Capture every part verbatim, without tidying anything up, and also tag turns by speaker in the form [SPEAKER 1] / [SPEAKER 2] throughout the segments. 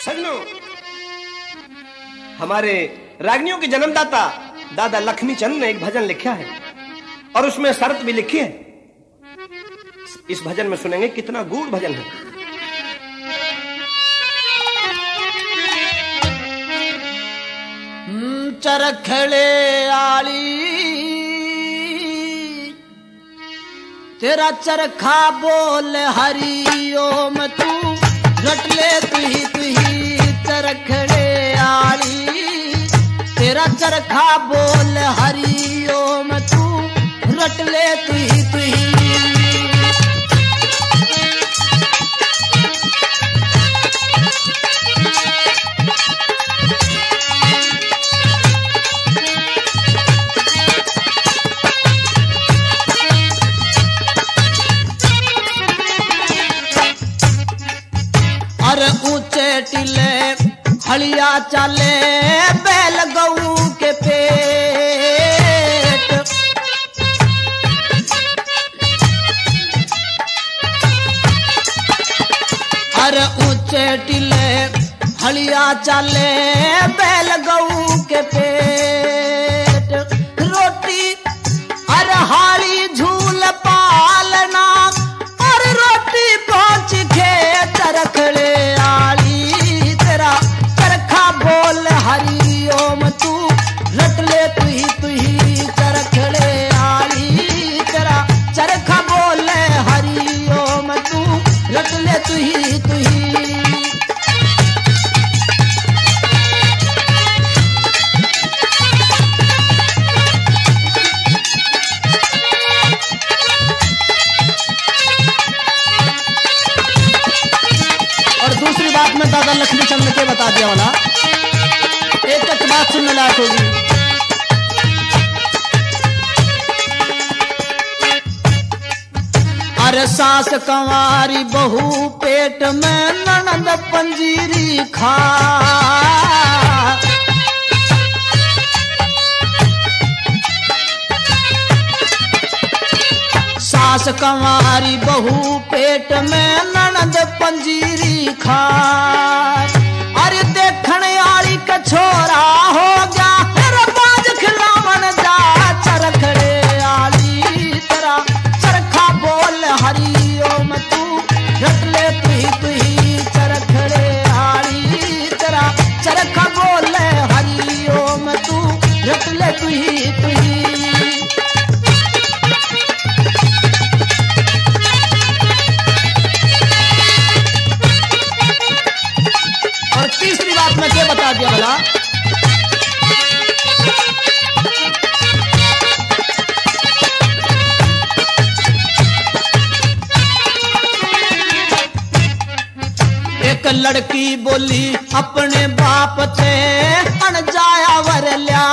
[SPEAKER 1] सजनों, हमारे रागनियों के जन्मदाता दादा लक्ष्मी चंद ने एक भजन लिखा है और उसमें शर्त भी लिखी है। इस भजन में सुनेंगे कितना गूढ़ भजन है।
[SPEAKER 2] चरखड़े आली तेरा चरखा बोल हरि ओम तू रट ले तुही तुही चरखड़े आली तेरा चरखा बोल हरि ओम तू रट ले तुही तुही। ऊंचे टीले हलिया चाले बैल गऊ के पेट अरे ऊंचे टीले हलिया चाले बैल गऊ के पेट रोटी अरे हाली झूल पालना और रोटी पहुंच के चरखड़े हरि ओम तू रट ले तुही तुही चरखड़े आली तेरा चरखा बोले हरि ओम तू रट ले तुही तुही। और दूसरी बात में दादा लक्ष्मी चंद के बता दिया वाला एक एक बात सुनने लायक होगी। अरे सास कंवारी बहू पेट में ननद पंजीरी खा सास कंवारी बहू पेट में ननद पंजीरी खा अरे देखने आली का छोरा हो गया फिर बाज खिलावन जा चरखड़े आली तेरा चरखा बोल हरि ओम तू रट ले तुही तुही चरखड़े आली तेरा चरखा बोल हरि ओम तू रट ले तुही तुही। तीसरी बात मैं क्या बता दिया भला एक लड़की बोली अपने बाप से अनजाया वर लिया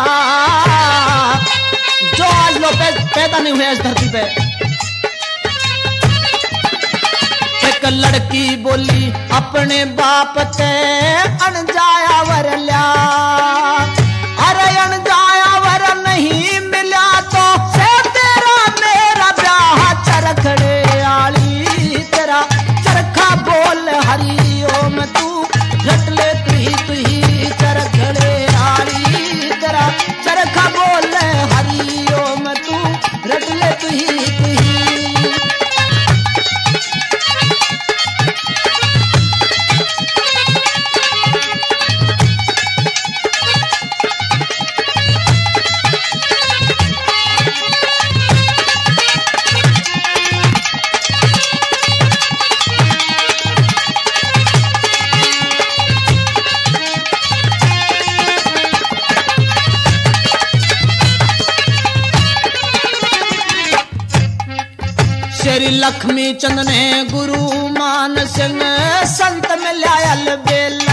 [SPEAKER 2] जो आज लोग पैदा नहीं हुए इस धरती पे। एक लड़की बोली अपने बाप से अनजाया वर लिया अरे अनजाया वर नहीं मिला तो से तेरा मेरा ब्याह चरखड़े आली तेरा चरखा बोल हरि ओम तू रट ले तुही तुही चरखड़े आली तेरा चरखा बोल हरि ओम तू रट ले तुही तुही। श्री लक्ष्मी चंद ने गुरु मान सिंह संत में लायल बेला